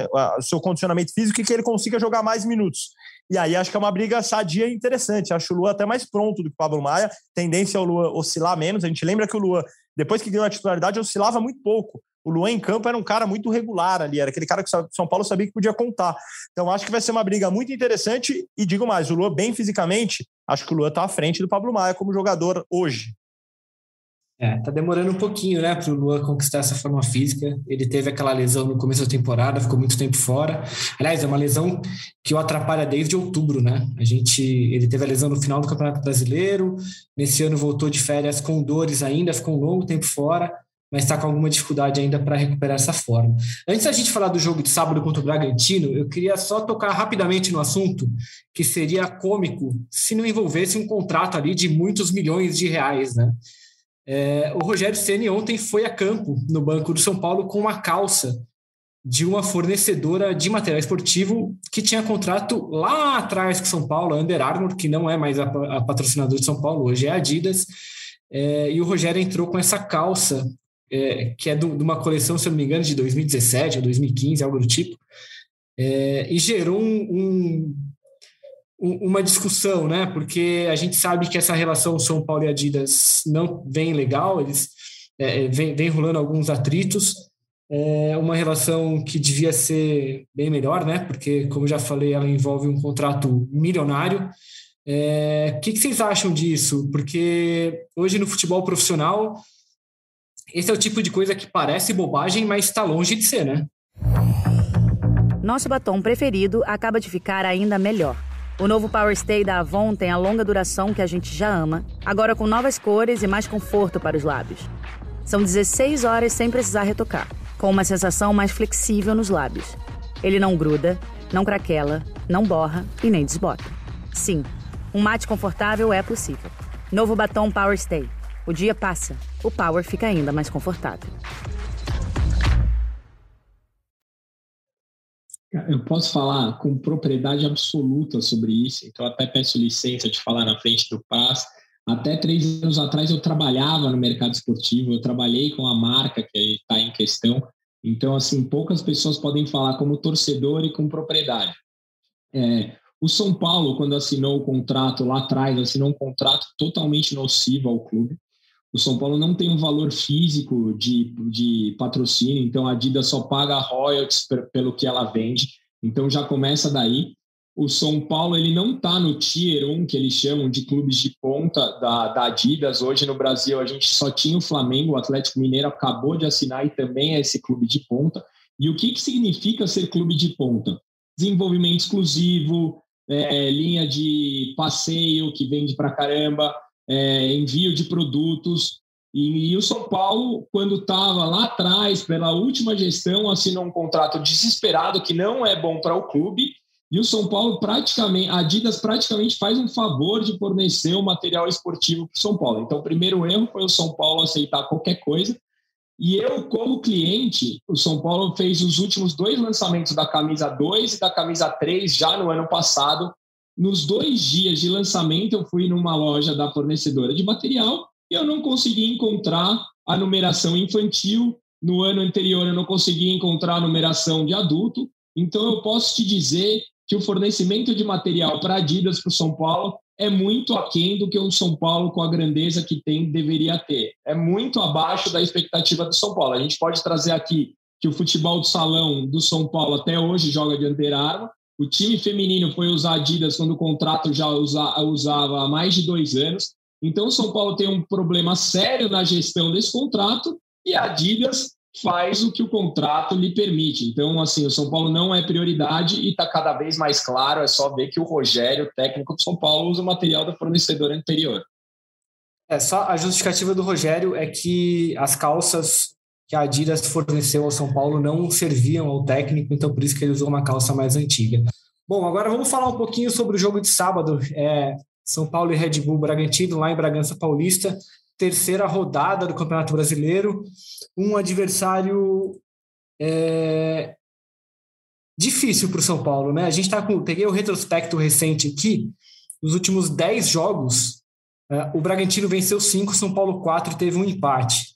o seu condicionamento físico e que ele consiga jogar mais minutos. E aí acho que é uma briga sadia e interessante. Acho o Luan até mais pronto do que o Pablo Maia. Tendência é o Luan oscilar menos. A gente lembra que o Luan, depois que ganhou a titularidade, oscilava muito pouco. O Luan em campo era um cara muito regular ali, era aquele cara que o São Paulo sabia que podia contar. Então acho que vai ser uma briga muito interessante e digo mais, o Luan bem fisicamente, acho que o Luan está à frente do Pablo Maia como jogador hoje. Tá demorando um pouquinho, né, para o Luan conquistar essa forma física. Ele teve aquela lesão no começo da temporada, ficou muito tempo fora. Aliás, é uma lesão que o atrapalha desde outubro, né? Ele teve a lesão no final do Campeonato Brasileiro, nesse ano voltou de férias com dores ainda, ficou um longo tempo fora, mas está com alguma dificuldade ainda para recuperar essa forma. Antes da gente falar do jogo de sábado contra o Bragantino, eu queria só tocar rapidamente no assunto, que seria cômico se não envolvesse um contrato ali de muitos milhões de reais, né? O Rogério Ceni ontem foi a campo no banco do São Paulo com uma calça de uma fornecedora de material esportivo que tinha contrato lá atrás com o São Paulo, a Under Armour, que não é mais a patrocinadora de São Paulo, hoje é a Adidas, e o Rogério entrou com essa calça, que é de uma coleção, se eu não me engano, de 2017 ou 2015, algo do tipo, e gerou uma discussão, né? Porque a gente sabe que essa relação São Paulo e Adidas não vem legal, eles vem rolando alguns atritos, uma relação que devia ser bem melhor, né? Porque, como já falei, ela envolve um contrato milionário. O que vocês acham disso? Porque hoje no futebol profissional, esse é o tipo de coisa que parece bobagem, mas está longe de ser, né? Nosso batom preferido acaba de ficar ainda melhor. O novo Power Stay da Avon tem a longa duração que a gente já ama, agora com novas cores e mais conforto para os lábios. São 16 horas sem precisar retocar, com uma sensação mais flexível nos lábios. Ele não gruda, não craquela, não borra e nem desbota. Sim, um mate confortável é possível. Novo batom Power Stay. O dia passa, o Power fica ainda mais confortável. Eu posso falar com propriedade absoluta sobre isso, então até peço licença de falar na frente do Paz. Até 3 anos atrás eu trabalhava no mercado esportivo, eu trabalhei com a marca que está em questão, então assim, poucas pessoas podem falar como torcedor e com propriedade. O São Paulo, quando assinou o contrato lá atrás, assinou um contrato totalmente nocivo ao clube. O São Paulo não tem um valor físico de patrocínio, então a Adidas só paga royalties pelo que ela vende, então já começa daí. O São Paulo ele não está no Tier 1, que eles chamam de clubes de ponta da Adidas. Hoje no Brasil a gente só tinha o Flamengo, o Atlético Mineiro acabou de assinar e também é esse clube de ponta. E o que significa ser clube de ponta? Desenvolvimento exclusivo, linha de passeio que vende pra caramba, envio de produtos. E o São Paulo, quando estava lá atrás, pela última gestão, assinou um contrato desesperado que não é bom para o clube. E o São Paulo a Adidas praticamente faz um favor de fornecer o material esportivo para o São Paulo. Então, o primeiro erro foi o São Paulo aceitar qualquer coisa. E eu, como cliente, o São Paulo fez os últimos 2 lançamentos da camisa 2 e da camisa 3 já no ano passado. Nos 2 dias de lançamento, eu fui numa loja da fornecedora de material e eu não consegui encontrar a numeração infantil. No ano anterior, eu não consegui encontrar a numeração de adulto. Então, eu posso te dizer que o fornecimento de material para Adidas para o São Paulo é muito aquém do que o São Paulo, com a grandeza que tem, deveria ter. É muito abaixo da expectativa do São Paulo. A gente pode trazer aqui que o futebol do salão do São Paulo até hoje joga de Under Armour. O time feminino foi usar Adidas quando o contrato já usava há mais de 2 anos. Então, o São Paulo tem um problema sério na gestão desse contrato e a Adidas faz o que o contrato lhe permite. Então, assim, o São Paulo não é prioridade e está cada vez mais claro, é só ver que o Rogério, o técnico do São Paulo, usa o material da fornecedora anterior. Só a justificativa do Rogério é que as calças que a Adidas forneceu ao São Paulo não serviam ao técnico, então por isso que ele usou uma calça mais antiga. Bom, agora vamos falar um pouquinho sobre o jogo de sábado. São Paulo e Red Bull Bragantino, lá em Bragança Paulista, 3ª rodada do Campeonato Brasileiro, um adversário difícil para o São Paulo, né? A gente peguei o retrospecto recente aqui, nos últimos 10 jogos, o Bragantino venceu 5, São Paulo 4 e teve um empate.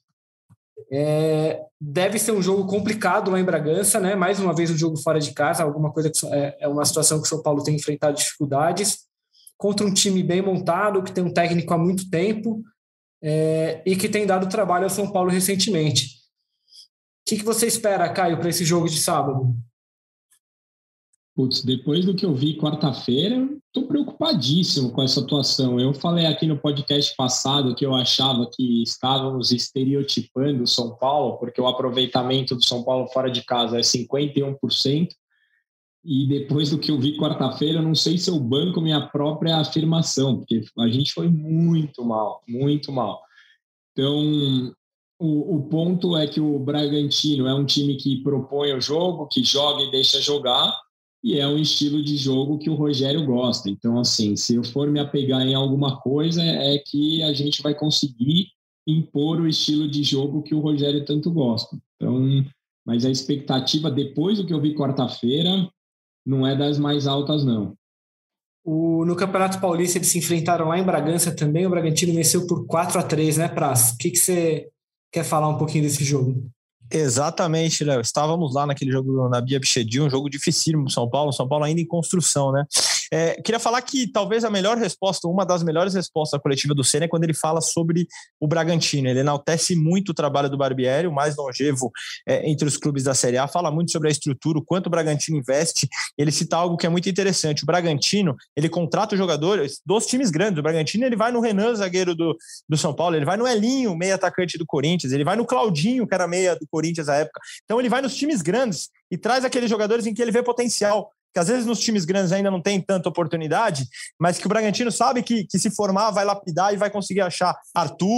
Deve ser um jogo complicado lá em Bragança, né? Mais uma vez um jogo fora de casa, alguma coisa que é uma situação que o São Paulo tem enfrentado dificuldades, contra um time bem montado, que tem um técnico há muito tempo, e que tem dado trabalho ao São Paulo recentemente. O que você espera, Caio, para esse jogo de sábado? Putz, depois do que eu vi quarta-feira, estou preocupadíssimo com essa atuação. Eu falei aqui no podcast passado que eu achava que estávamos estereotipando o São Paulo, porque o aproveitamento do São Paulo fora de casa é 51%, e depois do que eu vi quarta-feira, eu não sei se eu banco minha própria afirmação, porque a gente foi muito mal, muito mal. Então, o ponto é que o Bragantino é um time que propõe o jogo, que joga e deixa jogar, e é um estilo de jogo que o Rogério gosta. Então, assim, se eu for me apegar em alguma coisa, é que a gente vai conseguir impor o estilo de jogo que o Rogério tanto gosta. Então, mas a expectativa, depois do que eu vi quarta-feira, não é das mais altas, não. No Campeonato Paulista, eles se enfrentaram lá em Bragança também. O Bragantino venceu por 4-3, né, Praz? O que você quer falar um pouquinho desse jogo? Exatamente, Léo. Estávamos lá naquele jogo na Bia Bichedi, um jogo dificílimo para o São Paulo ainda em construção, né? Queria falar que talvez a melhor resposta, uma das melhores respostas da coletiva do Ceni é quando ele fala sobre o Bragantino. Ele enaltece muito o trabalho do Barbieri, o mais longevo entre os clubes da Série A, fala muito sobre a estrutura, o quanto o Bragantino investe. Ele cita algo que é muito interessante. O Bragantino, ele contrata os jogadores dos times grandes. O Bragantino, ele vai no Renan, zagueiro do São Paulo, ele vai no Elinho, meio atacante do Corinthians, ele vai no Claudinho, que era meia do Corinthians à época. Então ele vai nos times grandes e traz aqueles jogadores em que ele vê potencial, que às vezes nos times grandes ainda não tem tanta oportunidade, mas que o Bragantino sabe que se formar vai lapidar e vai conseguir achar Arthur,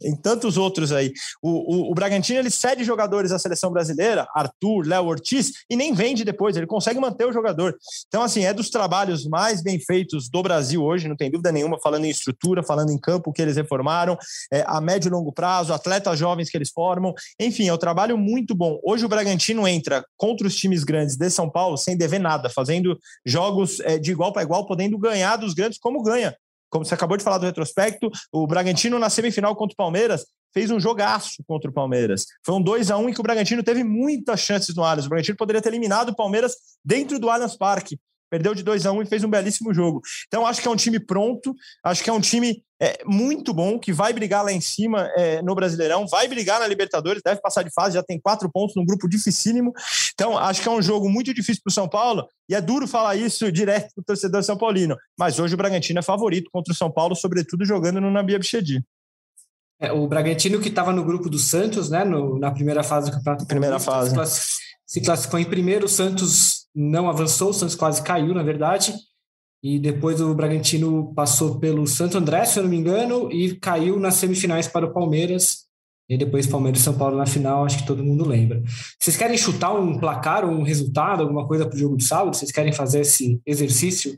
em tantos outros aí. O Bragantino, ele cede jogadores à seleção brasileira, Arthur, Léo Ortiz, e nem vende depois, ele consegue manter o jogador. Então, assim, é dos trabalhos mais bem feitos do Brasil hoje, não tem dúvida nenhuma, falando em estrutura, falando em campo que eles reformaram, a médio e longo prazo, atletas jovens que eles formam, enfim, é um trabalho muito bom. Hoje o Bragantino entra contra os times grandes de São Paulo sem dever nada, fazendo jogos de igual para igual, podendo ganhar dos grandes como ganha. Como você acabou de falar do retrospecto, o Bragantino na semifinal contra o Palmeiras fez um jogaço contra o Palmeiras. Foi um 2-1 em que o Bragantino teve muitas chances no Allianz. O Bragantino poderia ter eliminado o Palmeiras dentro do Allianz Parque. Perdeu de 2-1 e fez um belíssimo jogo. Então, acho que é um time pronto, acho que é um time muito bom, que vai brigar lá em cima no Brasileirão, vai brigar na Libertadores, deve passar de fase, já tem 4 pontos num grupo dificílimo. Então, acho que é um jogo muito difícil para o São Paulo, e é duro falar isso direto para o torcedor são paulino, mas hoje o Bragantino é favorito contra o São Paulo, sobretudo jogando no Nabi Abichedi. O Bragantino, que estava no grupo do Santos, né, na primeira fase do Campeonato Paulista, se classificou em primeiro. O Santos não avançou, o Santos quase caiu, na verdade, e depois o Bragantino passou pelo Santo André, se eu não me engano, e caiu nas semifinais para o Palmeiras, e depois Palmeiras e São Paulo na final, acho que todo mundo lembra. Vocês querem chutar um placar ou um resultado, alguma coisa para o jogo de sábado? Vocês querem fazer esse exercício?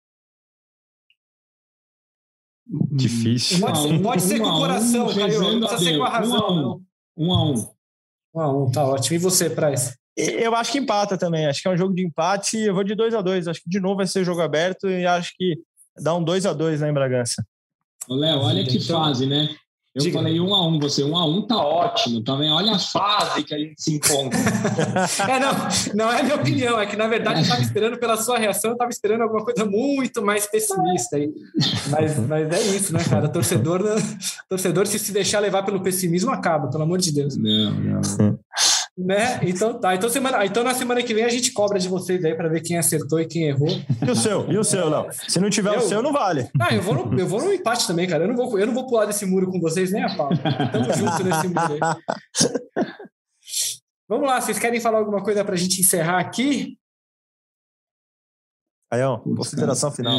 Difícil. Pode ser com o coração, Caio, não precisa ser com a razão. 1-1. 1-1, tá ótimo. E você, Praz? Eu acho que empata também, acho que é um jogo de empate, eu vou de 2-2, acho que de novo vai ser jogo aberto e acho que dá um 2-2 lá em Bragança. Léo, olha que fase, né? Eu falei 1-1, você 1-1 tá ótimo, tá vendo? Olha a fase que a gente se encontra. Não é a minha opinião, é que na verdade eu estava esperando pela sua reação, eu estava esperando alguma coisa muito mais pessimista aí. Mas é isso, né, cara? Torcedor, se deixar levar pelo pessimismo, acaba, pelo amor de Deus. Não. Né? Então tá. Então na semana que vem a gente cobra de vocês aí para ver quem acertou e quem errou. E o seu, Léo? Se não tiver o seu, não vale. Eu vou no empate também, cara. Eu não vou pular desse muro com vocês, nem a pau. Tamo junto nesse muro aí. Vamos lá, vocês querem falar alguma coisa pra gente encerrar aqui? Aí, consideração final.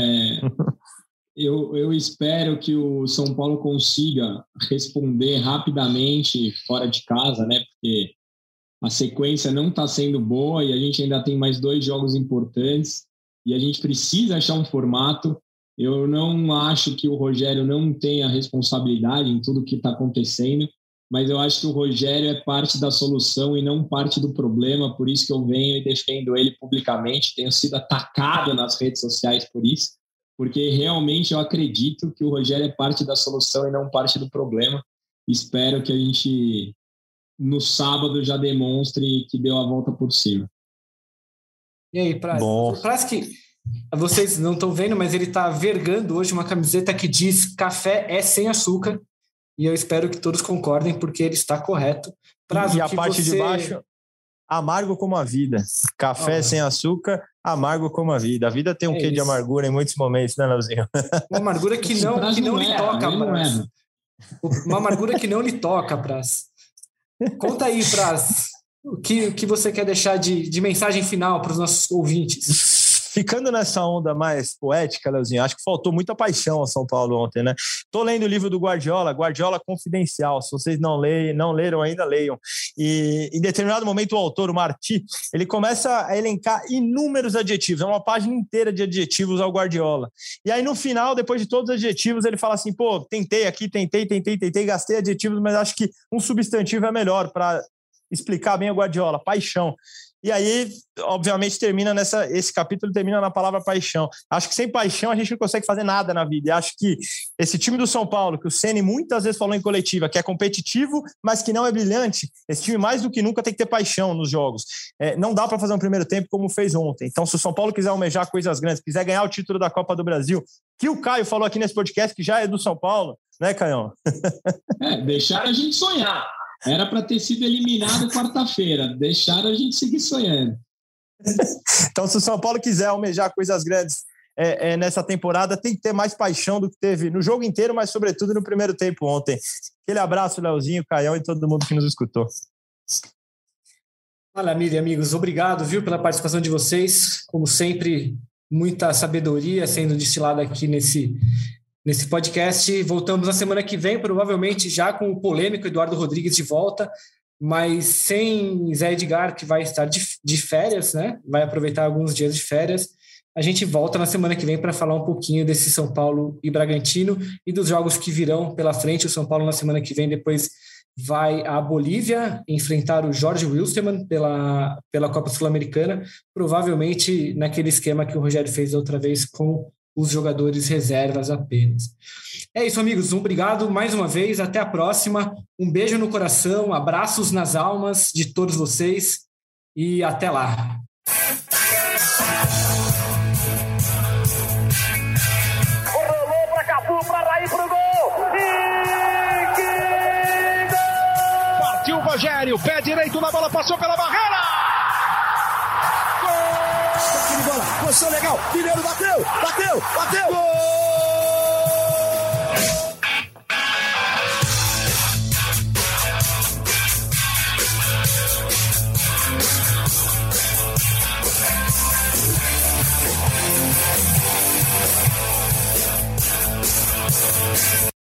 Eu espero que o São Paulo consiga responder rapidamente fora de casa, né? Porque a sequência não está sendo boa e a gente ainda tem mais 2 jogos importantes e a gente precisa achar um formato. Eu não acho que o Rogério não tenha responsabilidade em tudo que está acontecendo, mas eu acho que o Rogério é parte da solução e não parte do problema, por isso que eu venho e defendo ele publicamente. Tenho sido atacado nas redes sociais por isso, porque realmente eu acredito que o Rogério é parte da solução e não parte do problema. Espero que a gente no sábado já demonstre que deu a volta por cima. E aí, Praz, que vocês não estão vendo, mas ele está vergando hoje uma camiseta que diz café é sem açúcar, e eu espero que todos concordem, porque ele está correto. Praz, e a parte de baixo, amargo como a vida. Café sem açúcar, amargo como a vida. A vida tem um quê de amargura em muitos momentos, né, Leozinho? Uma amargura que não lhe toca, Praz. Uma amargura que não lhe toca, Praz. Conta aí, Praz, o que você quer deixar de mensagem final para os nossos ouvintes. Ficando nessa onda mais poética, Leozinho, acho que faltou muita paixão ao São Paulo ontem, né? Tô lendo o livro do Guardiola Confidencial. Se vocês não leram ainda, leiam. E em determinado momento o autor, o Martí, ele começa a elencar inúmeros adjetivos, é uma página inteira de adjetivos ao Guardiola. E aí no final, depois de todos os adjetivos, ele fala assim, tentei, gastei adjetivos, mas acho que um substantivo é melhor para explicar bem o Guardiola, paixão. E aí, obviamente, esse capítulo termina na palavra paixão. Acho que sem paixão a gente não consegue fazer nada na vida. E acho que esse time do São Paulo, que o Ceni muitas vezes falou em coletiva, que é competitivo, mas que não é brilhante, esse time mais do que nunca tem que ter paixão nos jogos. Não dá para fazer um primeiro tempo como fez ontem. Então, se o São Paulo quiser almejar coisas grandes, quiser ganhar o título da Copa do Brasil, que o Caio falou aqui nesse podcast, que já é do São Paulo, né, Caião? Deixaram a gente sonhar. Era para ter sido eliminado quarta-feira. Deixaram a gente seguir sonhando. Então, se o São Paulo quiser almejar coisas grandes nessa temporada, tem que ter mais paixão do que teve no jogo inteiro, mas sobretudo no primeiro tempo ontem. Aquele abraço, Leozinho, Caião e todo mundo que nos escutou. Maravilha, amigos. Obrigado, pela participação de vocês. Como sempre, muita sabedoria sendo destilada aqui nesse podcast. Voltamos na semana que vem, provavelmente já com o polêmico Eduardo Rodrigues de volta, mas sem Zé Edgar, que vai estar de férias, né? Vai aproveitar alguns dias de férias. A gente volta na semana que vem para falar um pouquinho desse São Paulo e Bragantino e dos jogos que virão pela frente. O São Paulo na semana que vem depois vai à Bolívia enfrentar o Jorge Wilstermann pela Copa Sul-Americana, provavelmente naquele esquema que o Rogério fez outra vez com os jogadores reservas apenas. É isso, amigos. Obrigado mais uma vez. Até a próxima. Um beijo no coração, abraços nas almas de todos vocês e até lá. Rolou para Cafu, para Raí, pro gol. E que gol! Partiu o Rogério, pé direito na bola, passou pela barreira. Gol! De bola, posição legal. Mineiro bateu. Gol!